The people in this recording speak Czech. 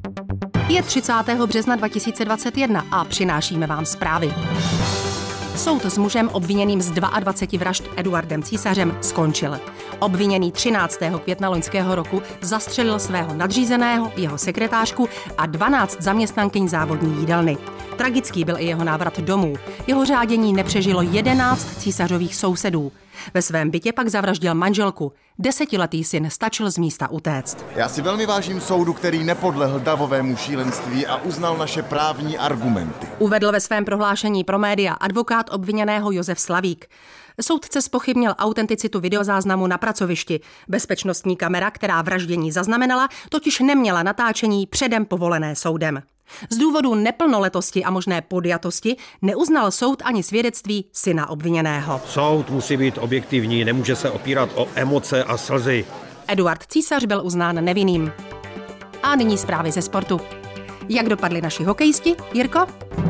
Je 30. března 2021 a přinášíme vám zprávy. Soud s mužem obviněným z 22 vražd Eduardem Císařem skončil. Obviněný 13. května loňského roku zastřelil svého nadřízeného, jeho sekretářku a 12 zaměstnankyň závodní jídelny. Tragický byl i jeho návrat domů. Jeho řádění nepřežilo 11 císařových sousedů. Ve svém bytě pak zavraždil manželku. 10letý syn stačil z místa utéct. Já si velmi vážím soudu, který nepodlehl davovému šílenství a uznal naše právní argumenty. Uvedl ve svém prohlášení pro média advokát obviněného Josef Slavík. Soudce zpochybnil autenticitu videozáznamu na pracovišti. Bezpečnostní kamera, která vraždění zaznamenala, totiž neměla natáčení předem povolené soudem. Z důvodu neplnoletosti a možné podjatosti neuznal soud ani svědectví syna obviněného. Soud musí být objektivní, nemůže se opírat o emoce a slzy. Eduard Císař byl uznán nevinným. A nyní zprávy ze sportu. Jak dopadli naši hokejisti, Jirko?